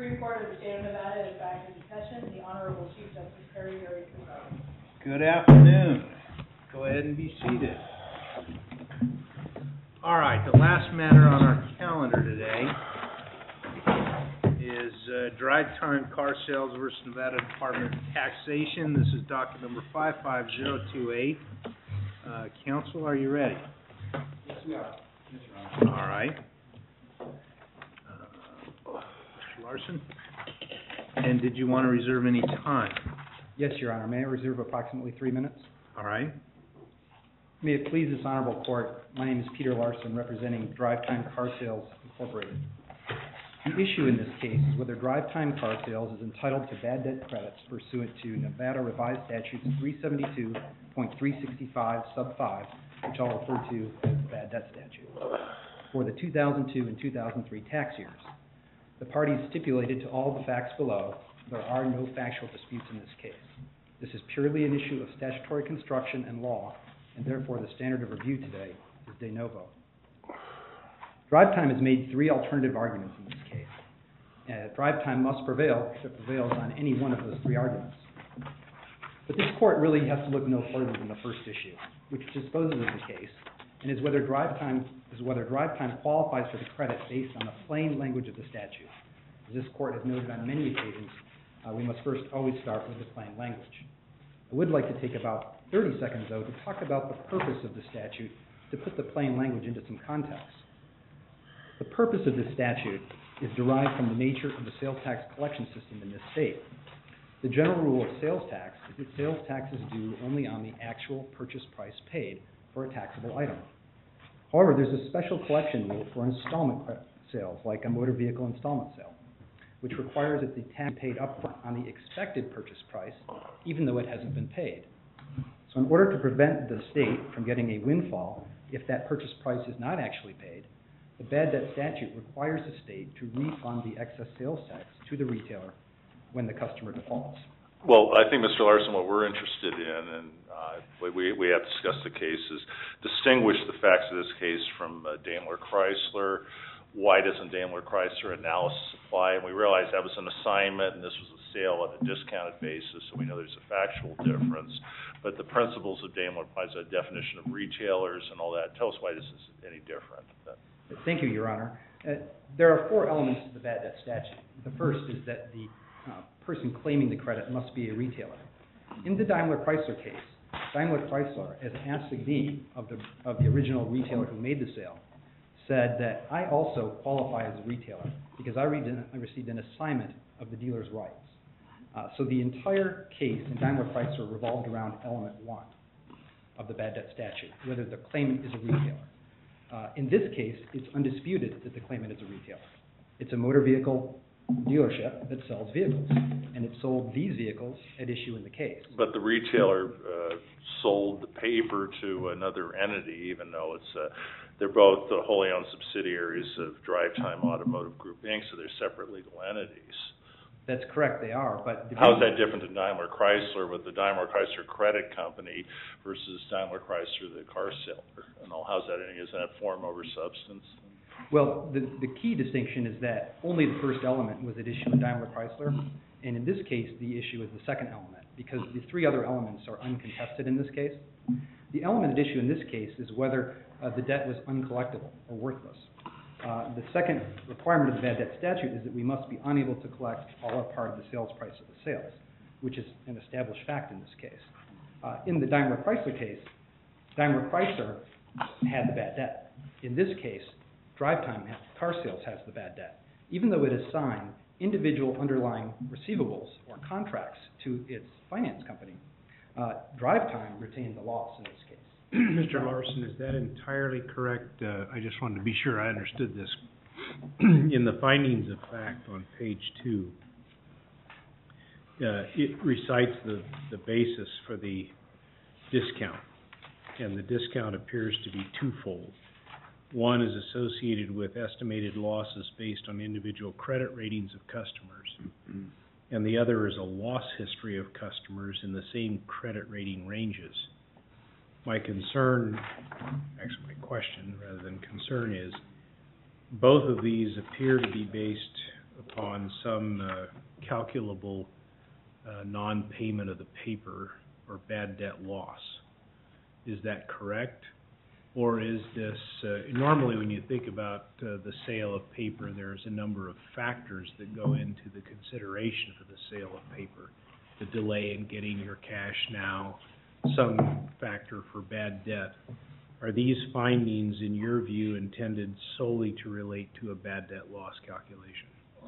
Supreme Court of the State of Nevada is back in session. The Honorable Chief Justice Perry Gary presiding. Good afternoon. Go ahead and be seated. All right, the last matter on our calendar today is Drive Time Car Sales versus Nevada Department of Taxation. This is docket number 55028. Counsel, are you ready? Yes, we are. Yes, Your Honor. All right. Mr. Larson? And did you want to reserve any time? Yes, Your Honor. May I reserve approximately 3 minutes? All right. May it please this honorable court, my name is Peter Larson, representing Drive Time Car Sales, Incorporated. The issue in this case is whether Drive Time Car Sales is entitled to bad debt credits pursuant to Nevada Revised Statutes 372.365 sub 5, which I'll refer to as the bad debt statute, for the 2002 and 2003 tax years. The parties stipulated to all the facts below. There are no factual disputes in this case. This is purely an issue of statutory construction and law, and therefore the standard of review today is de novo. Drive Time has made 3 alternative arguments in this case. Drive Time must prevail if it prevails on any one of those 3 arguments. But this court really has to look no further than the first issue, which disposes of the case, and is whether Drive Time qualifies for the credit based on the plain language of the statute. As this court has noted on many occasions, we must first always start with the plain language. I would like to take about 30 seconds, though, to talk about the purpose of the statute, to put the plain language into some context. The purpose of this statute is derived from the nature of the sales tax collection system in this state. The general rule of sales tax is that sales tax is due only on the actual purchase price paid for a taxable item. However, there's a special collection rule for installment sales, like a motor vehicle installment sale, which requires that the tax be paid upfront on the expected purchase price, even though it hasn't been paid. So in order to prevent the state from getting a windfall if that purchase price is not actually paid, the bad debt statute requires the state to refund the excess sales tax to the retailer when the customer defaults. Well, I think, Mr. Larson, what we're interested in, and we have discussed the case, is distinguish the facts of this case from Daimler Chrysler. Why doesn't Daimler Chrysler analysis apply? And we realize that was an assignment and this was a sale on a discounted basis, so we know there's a factual difference. But the principles of Daimler applies to a definition of retailers and all that. Tell us why this is any different. Thank you, Your Honor. There are 4 elements to the bad debt statute. The first is that the person claiming the credit must be a retailer. In the Daimler Chrysler case, Daimler Chrysler, as an assignee of the original retailer who made the sale, said that I also qualify as a retailer because I received an assignment of the dealer's rights. So the entire case in Daimler Chrysler revolved around element 1 of the bad debt statute, whether the claimant is a retailer. In this case, it's undisputed that the claimant is a retailer. It's a motor vehicle dealership that sells vehicles, and it sold these vehicles at issue in the case. But the retailer sold the paper to another entity, even though they're both wholly owned subsidiaries of Drive Time Automotive Group, Inc., so they're separate legal entities. That's correct, they are. But how is that different than Daimler Chrysler with the Daimler Chrysler Credit Company versus Daimler Chrysler, the car seller? And all, how's that? Is that form over substance? Well, the key distinction is that only the first element was at issue in Daimler Chrysler, and in this case, the issue is the second element, because the 3 other elements are uncontested in this case. The element at issue in this case is whether the debt was uncollectible or worthless. The second requirement of the bad debt statute is that we must be unable to collect all or part of the sales price of the sales, which is an established fact in this case. In the Daimler Chrysler case, Daimler Chrysler had the bad debt. In this case, Drive Time Car Sales has the bad debt, even though it assigned individual underlying receivables or contracts to its finance company. Drive Time retained the loss in this case. Mr. Larson, is that entirely correct? I just wanted to be sure I understood this. In the findings of fact on page 2, it recites the basis for the discount, and the discount appears to be twofold. One is associated with estimated losses based on individual credit ratings of customers, and the other is a loss history of customers in the same credit rating ranges. My concern, actually my question rather than concern, is both of these appear to be based upon some calculable non-payment of the paper or bad debt loss. Is that correct? Or is this, normally when you think about the sale of paper, there's a number of factors that go into the consideration for the sale of paper. The delay in getting your cash now, some factor for bad debt. Are these findings, in your view, intended solely to relate to a bad debt loss calculation?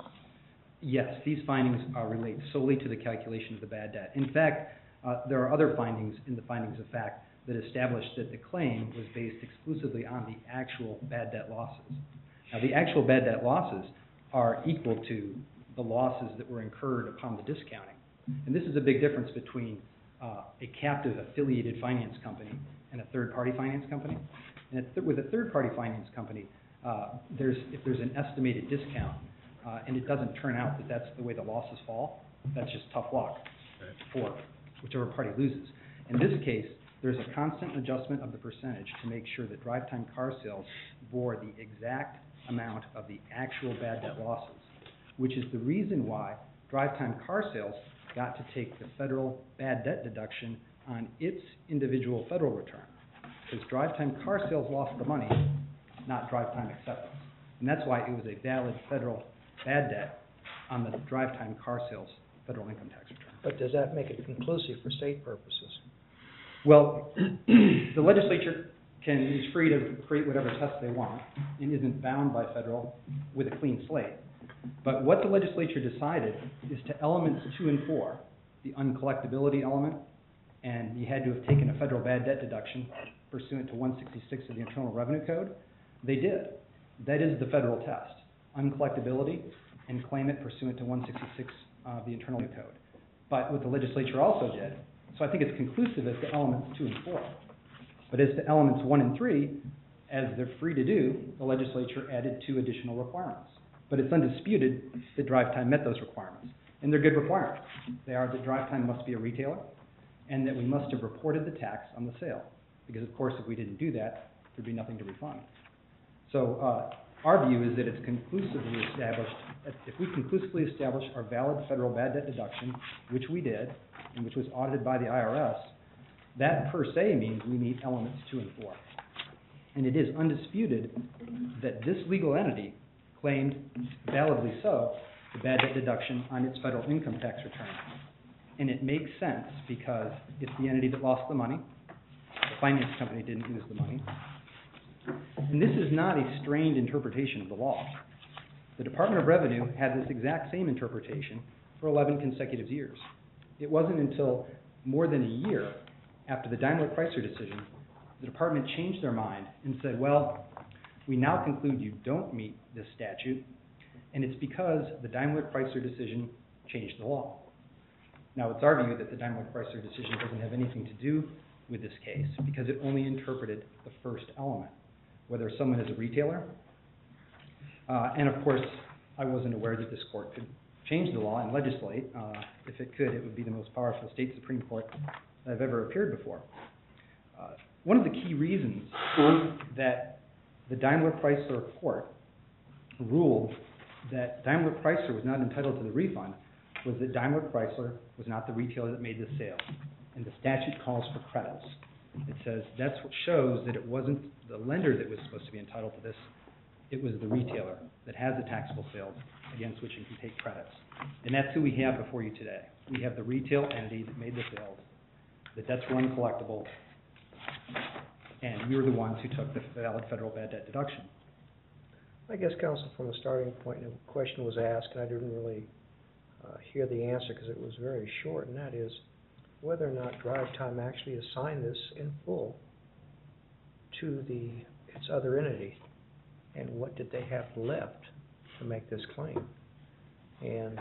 Yes, these findings relate solely to the calculation of the bad debt. In fact, there are other findings in the findings of fact that establish that the claim was based exclusively on the actual bad debt losses. Now, the actual bad debt losses are equal to the losses that were incurred upon the discounting. And this is a big difference between a captive affiliated finance company and a third-party finance company. And with a third-party finance company, if there's an estimated discount and it doesn't turn out that that's the way the losses fall, that's just tough luck for whichever party loses. In this case, there's a constant adjustment of the percentage to make sure that Drive Time Car Sales bore the exact amount of the actual bad debt losses, which is the reason why Drive Time Car Sales got to take the federal bad debt deduction on its individual federal return. Because Drive Time Car Sales lost the money, not Drive Time Acceptance. And that's why it was a valid federal bad debt on the Drive Time Car Sales federal income tax return. But does that make it conclusive for state purposes? Well, the legislature is free to create whatever test they want and isn't bound by federal with a clean slate. But what the legislature decided is to elements 2 and 4, the uncollectability element, and you had to have taken a federal bad debt deduction pursuant to 166 of the Internal Revenue Code, they did. That is the federal test, uncollectability, and claim it pursuant to 166 of the Internal Revenue Code. But what the legislature also did, so I think it's conclusive as to elements 2 and 4. But as to elements 1 and 3, as they're free to do, the legislature added 2 additional requirements. But it's undisputed that Drive Time met those requirements. And they're good requirements. They are that Drive Time must be a retailer and that we must have reported the tax on the sale. Because, of course, if we didn't do that, there'd be nothing to refund. So our view is that it's conclusively established, if we conclusively establish our valid federal bad debt deduction, which we did, and which was audited by the IRS, that per se means we meet elements 2 and 4. And it is undisputed that this legal entity claimed, validly so, the bad debt deduction on its federal income tax return. And it makes sense because it's the entity that lost the money. The finance company didn't lose the money. And this is not a strained interpretation of the law. The Department of Revenue had this exact same interpretation for 11 consecutive years. It wasn't until more than a year after the Daimler-Chrysler decision, the department changed their mind and said, well, we now conclude you don't meet this statute, and it's because the Daimler-Chrysler decision changed the law. Now, it's our view that the Daimler-Chrysler decision doesn't have anything to do with this case because it only interpreted the first element, whether someone is a retailer. And of course, I wasn't aware that this court could change the law and legislate. If it could, it would be the most powerful state Supreme Court that I've ever appeared before. One of the key reasons that the Daimler-Chrysler court ruled that Daimler-Chrysler was not entitled to the refund was that Daimler-Chrysler was not the retailer that made the sale. And the statute calls for credits. It says that's what shows that it wasn't the lender that was supposed to be entitled to this. It was the retailer that has the taxable sales against which it can take credits. And that's who we have before you today. We have the retail entity that made the sales. The debts were uncollectible. And we were the ones who took the valid federal bad debt deduction. I guess, counsel, from the starting point, a question was asked, and I didn't really hear the answer because it was very short, and that is whether or not Drive Time actually assigned this in full to its other entity, and what did they have left to make this claim. And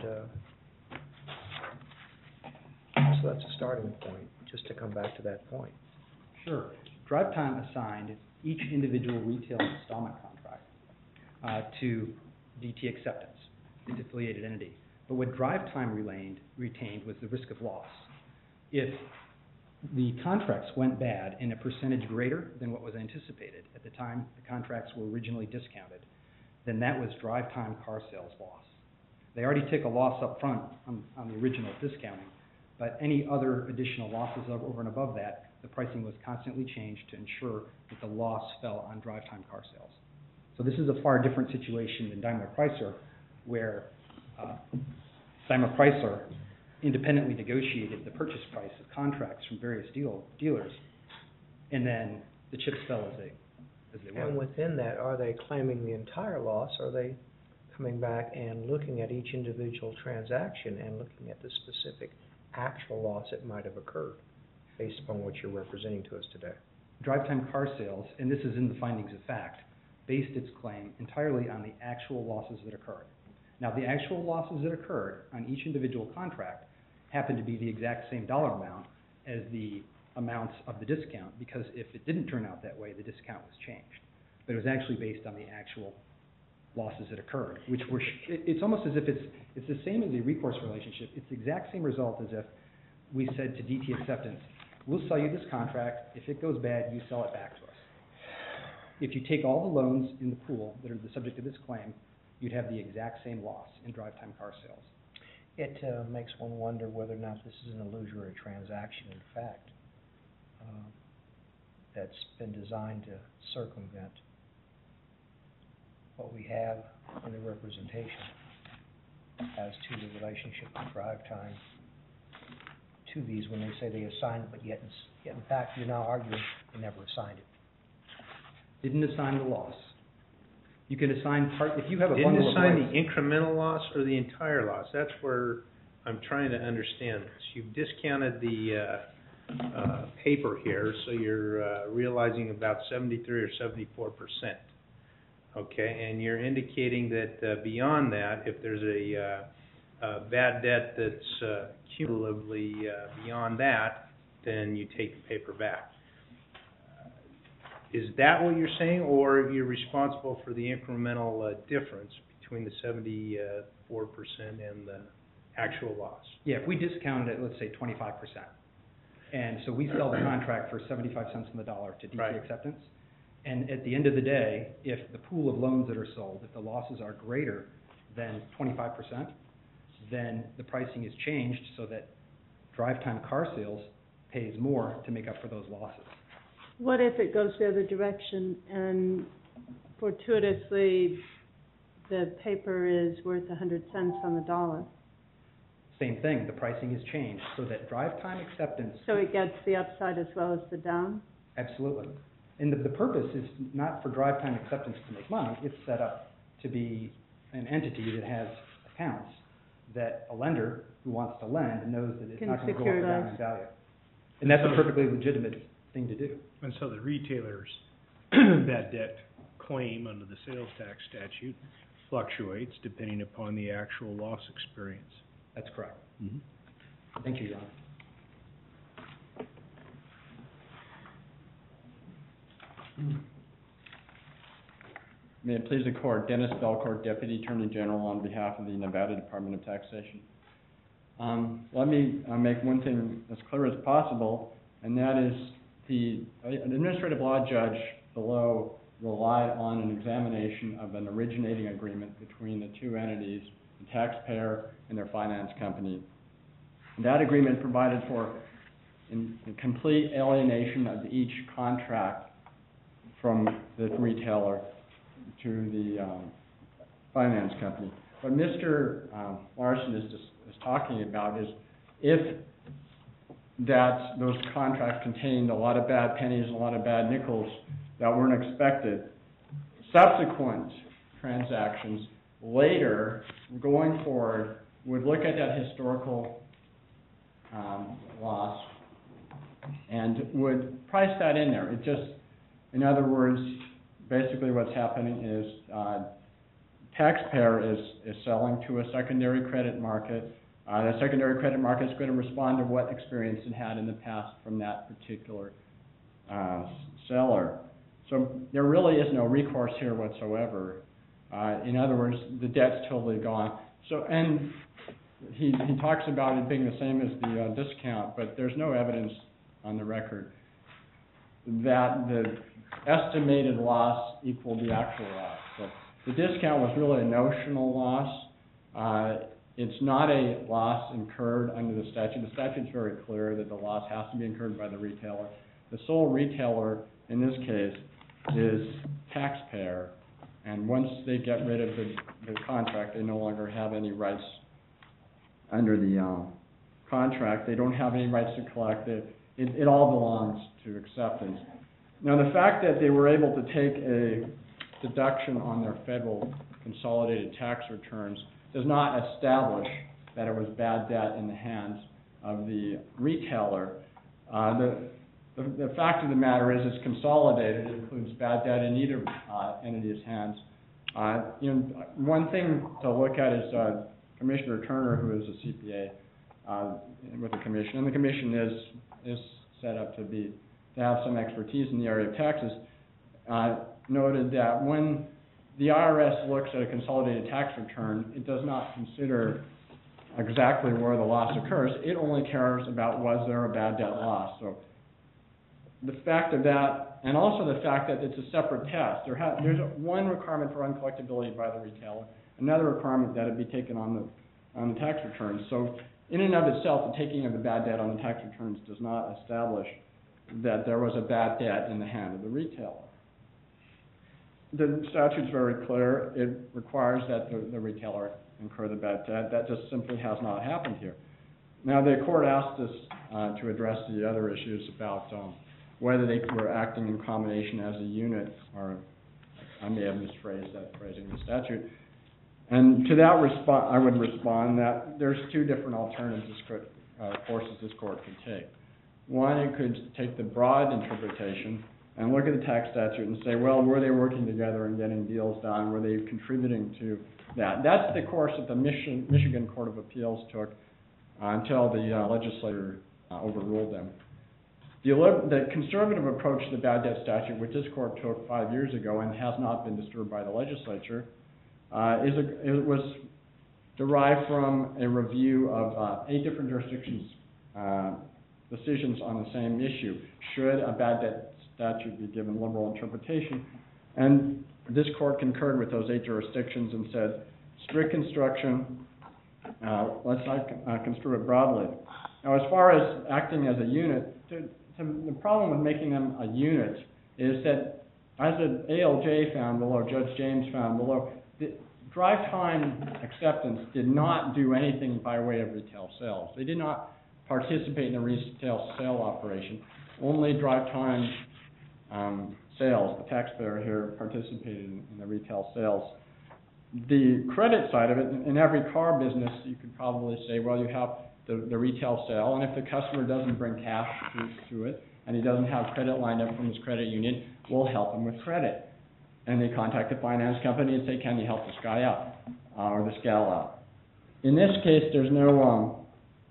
so that's a starting point, just to come back to that point. Sure. Drive Time assigned each individual retail installment contract to DT Acceptance, its affiliated entity. But what Drive Time retained was the risk of loss. If the contracts went bad in a percentage greater than what was anticipated at the time the contracts were originally discounted, then that was Drive Time Car Sales loss. They already take a loss up front on the original discounting, but any other additional losses over and above that, the pricing was constantly changed to ensure that the loss fell on drive time car sales. So this is a far different situation than Daimler Chrysler, where Daimler Chrysler independently negotiated the purchase price of contracts from various dealers, and then the chips fell as they were. And within that, are they claiming the entire loss, or are they coming back and looking at each individual transaction and looking at the specific actual loss that might have occurred, based upon what you're representing to us today? Drive time car sales, and this is in the findings of fact, based its claim entirely on the actual losses that occurred. Now, the actual losses that occurred on each individual contract happened to be the exact same dollar amount as the amounts of the discount, because if it didn't turn out that way, the discount was changed. But it was actually based on the actual losses that occurred, which were, it's almost as if it's the same as a recourse relationship. It's the exact same result as if we said to DT Acceptance, we'll sell you this contract. If it goes bad, you sell it back to us. If you take all the loans in the pool that are the subject of this claim, you'd have the exact same loss in drive time car sales. It makes one wonder whether or not this is an illusory transaction, in fact, that's been designed to circumvent what we have in the representation as to the relationship of drive time to these when they say they assigned it, but yet in fact you're now arguing they never assigned it. Didn't assign the loss. You can assign part, if you have a Didn't bundle of assign rights. the incremental loss or the entire loss. That's where I'm trying to understand this. You've discounted the paper here, so you're realizing about 73 or 74%. Okay, and you're indicating that beyond that, if there's a bad debt that's cumulatively beyond that, then you take the paper back. Is that what you're saying, or you're responsible for the incremental difference between the 74% and the actual loss? Yeah, if we discounted it, let's say 25%, and so we sell the contract for 75 cents on the dollar to DT Right. Acceptance, and at the end of the day, if the pool of loans that are sold, if the losses are greater than 25%, then the pricing is changed so that drive time car sales pays more to make up for those losses. What if it goes the other direction and fortuitously the paper is worth 100 cents on the dollar? Same thing, the pricing is changed so that drive time acceptance. So it gets the upside as well as the down? Absolutely. And the purpose is not for drive time acceptance to make money. It's set up to be an entity that has accounts that a lender who wants to lend knows that it's Can not going to go up or down securitize. in value. And that's a perfectly legitimate thing to do. And so the retailer's bad debt claim under the sales tax statute fluctuates depending upon the actual loss experience. That's correct. Mm-hmm. Thank you, Your Honor. May it please the Court, Dennis Belcourt, Deputy Attorney General on behalf of the Nevada Department of Taxation. Let me make one thing as clear as possible, and that is an administrative law judge below relied on an examination of an originating agreement between the two entities, the taxpayer and their finance company. And that agreement provided for complete alienation of each contract from the retailer to the finance company. What Mr. Larson is talking about is if those contracts contained a lot of bad pennies and a lot of bad nickels that weren't expected, subsequent transactions later, going forward, would look at that historical loss and would price that in there. It just, in other words, basically what's happening is taxpayer is selling to a secondary credit market. The secondary credit market is going to respond to what experience it had in the past from that particular seller. So there really is no recourse here whatsoever. In other words, the debt's totally gone. So, and he talks about it being the same as the discount, but there's no evidence on the record that the estimated loss equaled the actual loss. So the discount was really a notional loss, It's not a loss incurred under the statute. The statute's very clear that the loss has to be incurred by the retailer. The sole retailer in this case is taxpayer, and once they get rid of the contract, they no longer have any rights under the contract. They don't have any rights to collect it. It all belongs to acceptance. Now, the fact that they were able to take a deduction on their federal consolidated tax returns does not establish that it was bad debt in the hands of the retailer. The fact of the matter is it's consolidated. It includes bad debt in either entity's hands. One thing to look at is Commissioner Turner, who is a CPA with the Commission, and the Commission is set up to have some expertise in the area of taxes, noted that when the IRS looks at a consolidated tax return, it does not consider exactly where the loss occurs. It only cares about was there a bad debt loss. So the fact of that, and also the fact that it's a separate test. There's one requirement for uncollectability by the retailer, another requirement that it be taken on the tax returns. So in and of itself, the taking of the bad debt on the tax returns does not establish that there was a bad debt in the hand of the retailer. The statute's very clear. It requires that the retailer incur the bad debt. That just simply has not happened here. Now, the court asked us to address the other issues about whether they were acting in combination as a unit, or I may have misphrased that phrasing in the statute. And to that I would respond that there's two different alternatives courses this court could take. One, it could take the broad interpretation and look at the tax statute and say, well, were they working together and getting deals done? Were they contributing to that? That's the course that the Michigan Court of Appeals took until the legislature overruled them. The conservative approach to the bad debt statute, which this court took 5 years ago and has not been disturbed by the legislature, it was derived from a review of 8 different jurisdictions' decisions on the same issue. Should a bad debt statute be given liberal interpretation? And this court concurred with those 8 jurisdictions and said, strict construction, let's not construe it broadly. Now, as far as acting as a unit, the problem with making them a unit is that, as the ALJ found below, Judge James found below, the drive time acceptance did not do anything by way of retail sales. They did not participate in the retail sale operation. Only drive time sales, the taxpayer here participated in the retail sales. The credit side of it, in every car business, you could probably say, well, you have the retail sale, and if the customer doesn't bring cash to it, and he doesn't have credit lined up from his credit union, we'll help him with credit. And they contact the finance company and say, can you help this guy out, or this gal out? In this case, there's no,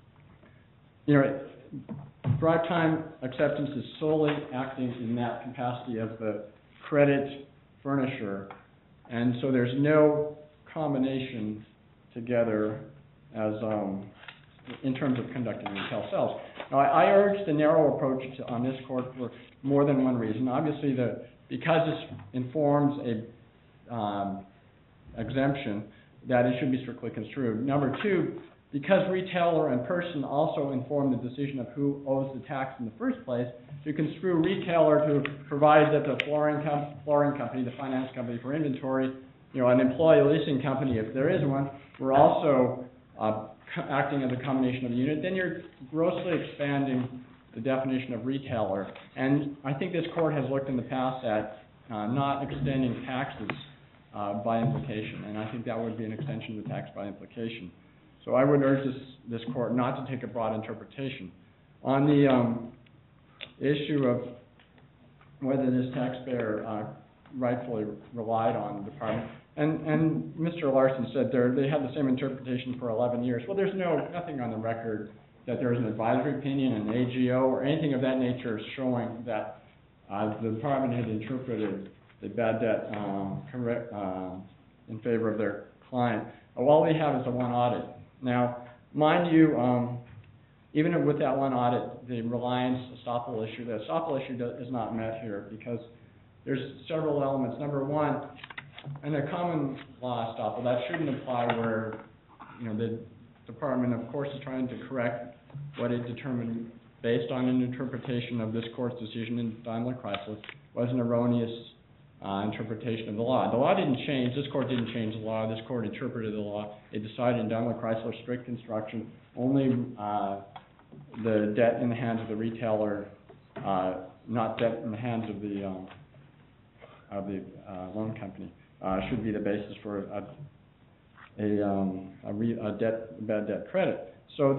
drive time acceptance is solely acting in that capacity of the credit furnisher, and so there's no combination together as in terms of conducting retail sales. Now, I urge the narrow approach on this court for more than one reason. Obviously, because this informs a exemption, that it should be strictly construed. Number two, because retailer and person also inform the decision of who owes the tax in the first place, to construe retailer to provide that the flooring company, the finance company for inventory, an employee leasing company, if there is one, we're also acting as a combination of a unit, then you're grossly expanding the definition of retailer. And I think this court has looked in the past at not extending taxes by implication, and I think that would be an extension of the tax by implication. So I would urge this court not to take a broad interpretation. On the issue of whether this taxpayer rightfully relied on the department, and Mr. Larson said they had the same interpretation for 11 years. Well, there's nothing on the record that there is an advisory opinion, an AGO, or anything of that nature showing that the department had interpreted the bad debt in favor of their client. All we have is a one audit. Now, mind you, even with that one audit, the reliance estoppel issue, the estoppel issue is not met here because there's several elements. Number one, in a common law estoppel, that shouldn't apply where the department, of course, is trying to correct what it determined based on an interpretation of this court's decision in Daimler-Chrysler was an erroneous interpretation of the law. The law didn't change. This court didn't change the law. This court interpreted the law. It decided in Daimler-Chrysler strict construction only the debt in the hands of the retailer, not debt in the hands of the loan company, should be the basis for bad debt credit. So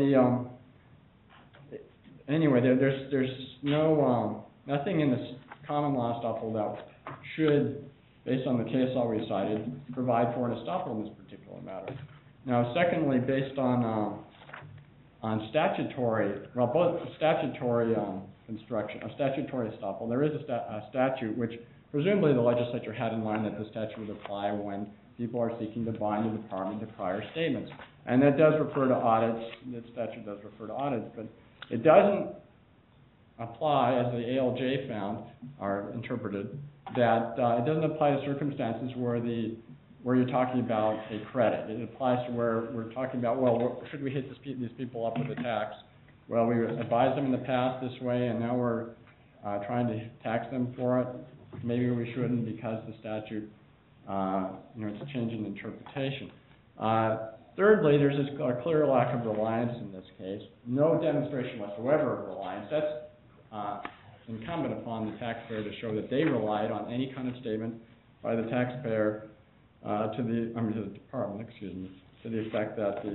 anyway, there's no nothing in this common law estoppel that should, based on the case law we cited, provide for an estoppel in this particular matter. Now, secondly, based on statutory, both statutory construction, a statutory estoppel, there is a statute which presumably the legislature had in mind that the statute would apply when people are seeking to bind the department to prior statements. And that does refer to audits, that statute does refer to audits, but it doesn't apply, as the ALJ found, or interpreted, that it doesn't apply to circumstances where you're talking about a credit. It applies to where we're talking about, well, should we hit these people up with a tax? Well, we advised them in the past this way, and now we're trying to tax them for it. Maybe we shouldn't because the statute, it's a change in interpretation. Thirdly, there's a clear lack of reliance in this case. No demonstration whatsoever of reliance. That's incumbent upon the taxpayer to show that they relied on any kind of statement by the taxpayer to the department, to the effect that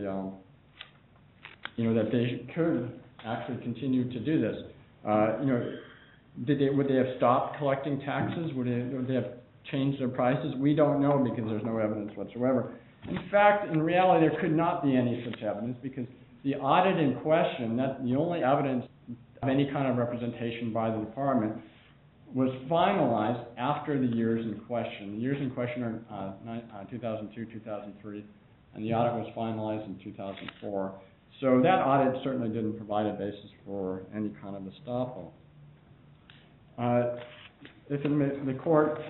that they could actually continue to do this. Would they have stopped collecting taxes? Would they have changed their prices? We don't know because there's no evidence whatsoever. In fact, in reality, there could not be any such evidence because the audit in question, the only evidence of any kind of representation by the department, was finalized after the years in question. The years in question are 2002, 2003, and the audit was finalized in 2004. So that audit certainly didn't provide a basis for any kind of estoppel. If the court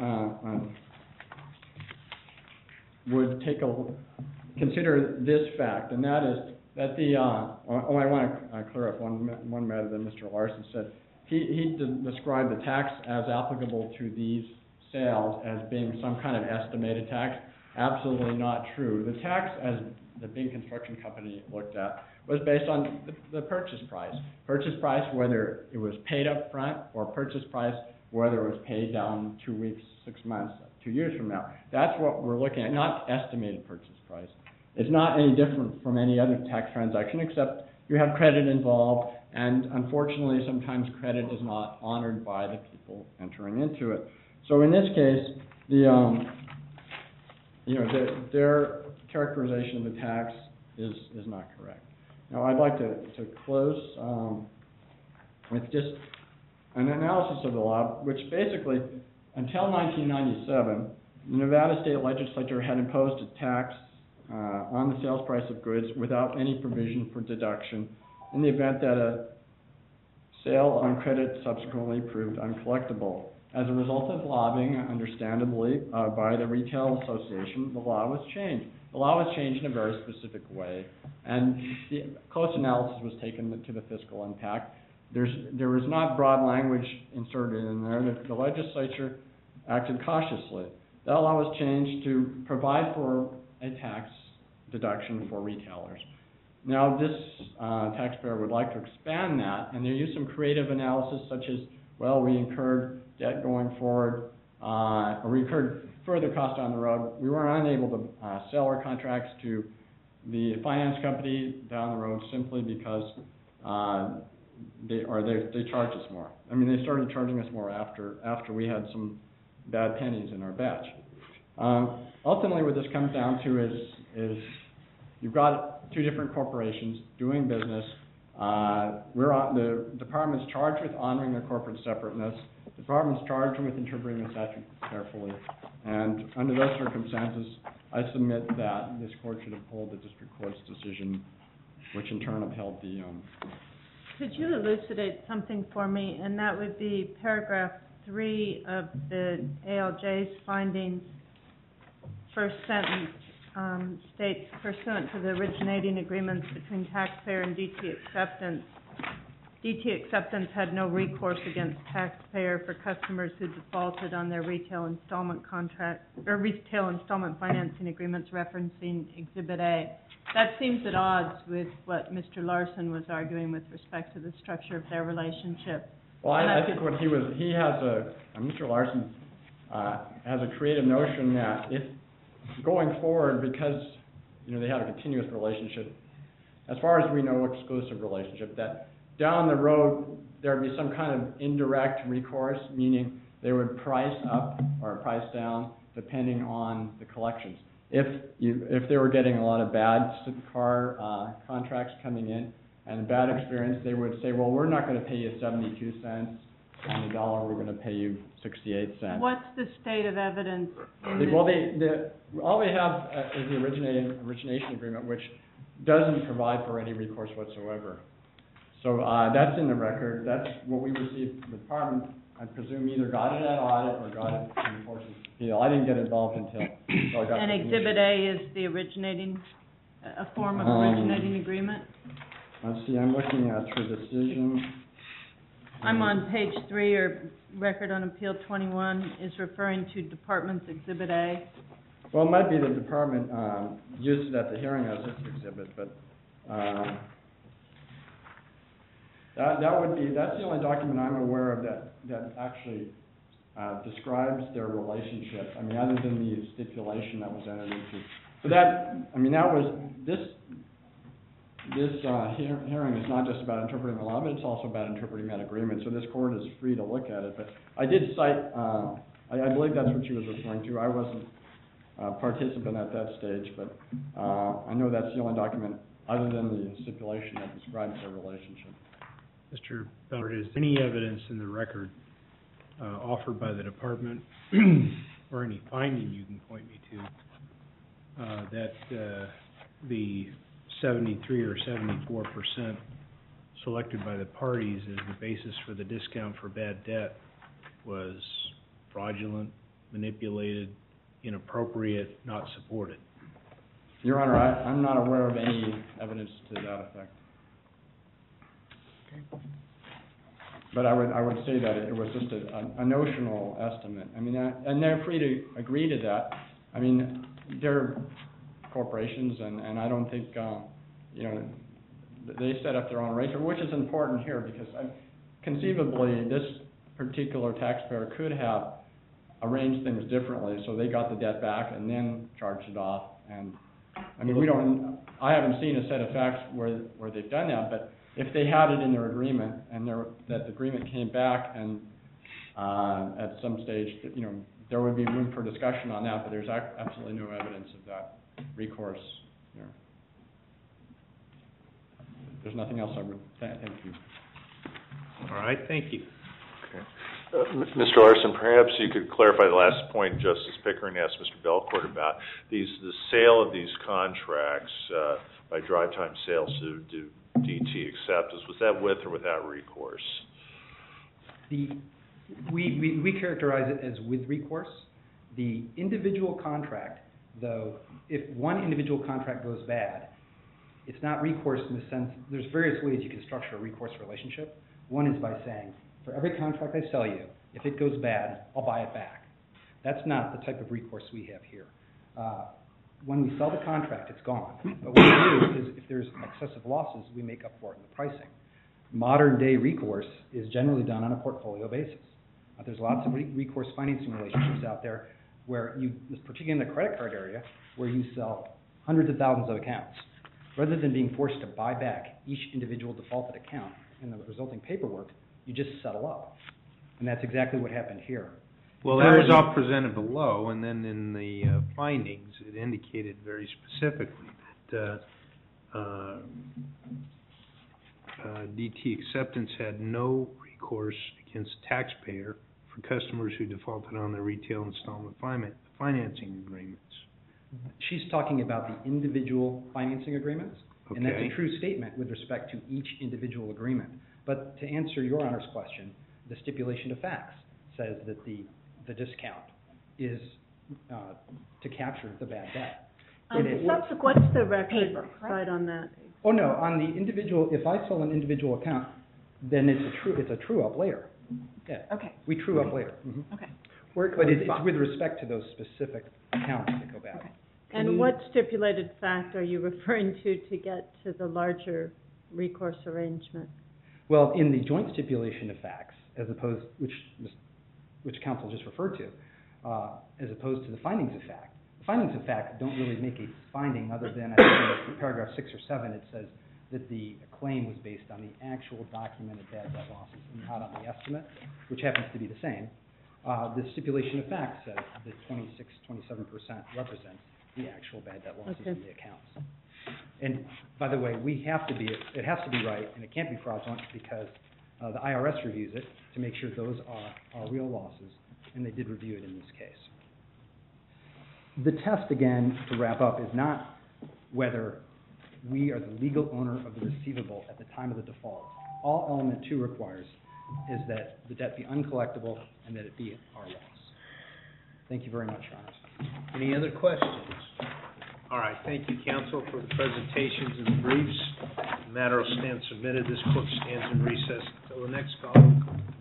would consider this fact, and that is that I want to clear up one matter that Mr. Larson said. He described the tax as applicable to these sales as being some kind of estimated tax. Absolutely not true. The tax, as the big construction company looked at, was based on the purchase price. Purchase price, whether it was paid up front, or purchase price, whether it was paid down 2 weeks, 6 months, 2 years from now. That's what we're looking at, not estimated purchase price. It's not any different from any other tax transaction, except you have credit involved, and unfortunately, sometimes credit is not honored by the people entering into it. So in this case, their characterization of the tax is not correct. Now, I'd like to close with just an analysis of the law, which basically, until 1997, the Nevada State Legislature had imposed a tax on the sales price of goods without any provision for deduction in the event that a sale on credit subsequently proved uncollectible. As a result of lobbying, understandably, by the Retail Association, the law was changed. The law was changed in a very specific way, and the close analysis was taken to the fiscal impact. There was not broad language inserted in there. The legislature acted cautiously. That law was changed to provide for a tax deduction for retailers. Now, this taxpayer would like to expand that, and they used some creative analysis such as, well, we incurred debt going forward, or we incurred further costs down the road. We were unable to sell our contracts to the finance company down the road simply because they charged us more. I mean, they started charging us more after we had some bad pennies in our batch. Ultimately, what this comes down to is you've got two different corporations doing business. The department's charged with honoring their corporate separateness. The department's charged with interpreting the statute carefully. And under those circumstances, I submit that this court should uphold the district court's decision, which in turn upheld the... Could you elucidate something for me? And that would be paragraph 3 of the ALJ's findings, first sentence. states pursuant to the originating agreements between taxpayer and DT Acceptance, DT Acceptance had no recourse against taxpayer for customers who defaulted on their retail installment contract, or retail installment financing agreements referencing Exhibit A. That seems at odds with what Mr. Larson was arguing with respect to the structure of their relationship. Well, I think what Mr. Larson has a creative notion that if going forward, because, they have a continuous relationship, as far as we know, exclusive relationship, that down the road, there'd be some kind of indirect recourse, meaning they would price up or price down depending on the collections. If they were getting a lot of bad car contracts coming in and a bad experience, they would say, well, we're not going to pay you 72 cents on the dollar, we're going to pay you 68 cents. What's the state of evidence in this? Well, all they have is the origination agreement, which doesn't provide for any recourse whatsoever. So that's in the record. That's what we received from the department. I presume either got it at audit or got it in the course of the appeal. I didn't get involved until I got And Exhibit A is the originating, a form of originating agreement? Let's see, I'm looking at your decision. I'm on page 3, or Record on Appeal 21 is referring to Department's Exhibit A. Well, it might be the department used it at the hearing as its exhibit, but that's the only document I'm aware of that actually describes their relationship. I mean, other than the stipulation that was entered into. So this hearing is not just about interpreting the law, but it's also about interpreting that agreement. So this court is free to look at it. But I did cite, I believe that's what she was referring to. I wasn't a participant at that stage, but I know that's the only document other than the stipulation that describes their relationship. Mr. Bellard, is there any evidence in the record offered by the department or any finding you can point me to that the 73 or 74% selected by the parties as the basis for the discount for bad debt was fraudulent, manipulated, inappropriate, not supported? Your Honor, I'm not aware of any evidence to that effect. Okay. But I would say that it was just a notional estimate. I mean, and they're free to agree to that. I mean, they're corporations, and I don't think they set up their own rates, which is important here because conceivably this particular taxpayer could have arranged things differently, so they got the debt back and then charged it off. And I mean, I haven't seen a set of facts where they've done that, but if they had it in their agreement and that the agreement came back and at some stage, there would be room for discussion on that, but there's absolutely no evidence of that recourse here. There's nothing else I would thank you. All right, thank you. Okay. Mr. Larson, perhaps you could clarify the last point Justice Pickering asked Mr. Belcourt about the sale of these contracts by drive time sales to DT Acceptance. Was that with or without recourse? We characterize it as with recourse. The individual contract, though, if one individual contract goes bad, it's not recourse in the sense, there's various ways you can structure a recourse relationship. One is by saying, for every contract I sell you, if it goes bad, I'll buy it back. That's not the type of recourse we have here. When we sell the contract, it's gone. But what we do is, if there's excessive losses, we make up for it in the pricing. Modern day recourse is generally done on a portfolio basis. There's lots of recourse financing relationships out there where particularly in the credit card area, where you sell hundreds of thousands of accounts. Rather than being forced to buy back each individual defaulted account and the resulting paperwork, you just settle up. And that's exactly what happened here. Well, that was all presented below, and then in the findings, it indicated very specifically that DT Acceptance had no recourse against taxpayer for customers who defaulted on their retail installment financing agreements. She's talking about the individual financing agreements, okay. And that's a true statement with respect to each individual agreement. But to answer Your Honor's question, the stipulation of facts says that the discount is to capture the bad debt. What's the record Paper, right? side on that? Oh, no, on the individual, if I sell an individual account, then it's a true-up later. Yeah, Okay, we true up later. Mhm. okay. But it's with respect to those specific accounts that go bad. Okay. And what stipulated fact are you referring to get to the larger recourse arrangement? Well, in the joint stipulation of facts, as opposed, which counsel just referred to, as opposed to the findings of fact. The findings of fact don't really make a finding other than, I think in paragraph 6 or 7, it says that the claim was based on the actual documented bad debt losses and not on the estimate, which happens to be the same. The stipulation of facts says that 27% represents the actual bad debt losses in the accounts. And by the way, it has to be right, and it can't be fraudulent because the IRS reviews it to make sure those are real losses, and they did review it in this case. The test, again, to wrap up, is not whether we are the legal owner of the receivable at the time of the default. All element 2 requires is that the debt be uncollectible and that it be our loss. Thank you very much, Your Honor. Any other questions? All right, thank you, counsel, for the presentations and the briefs. The matter will stand submitted. This court stands in recess until the next call.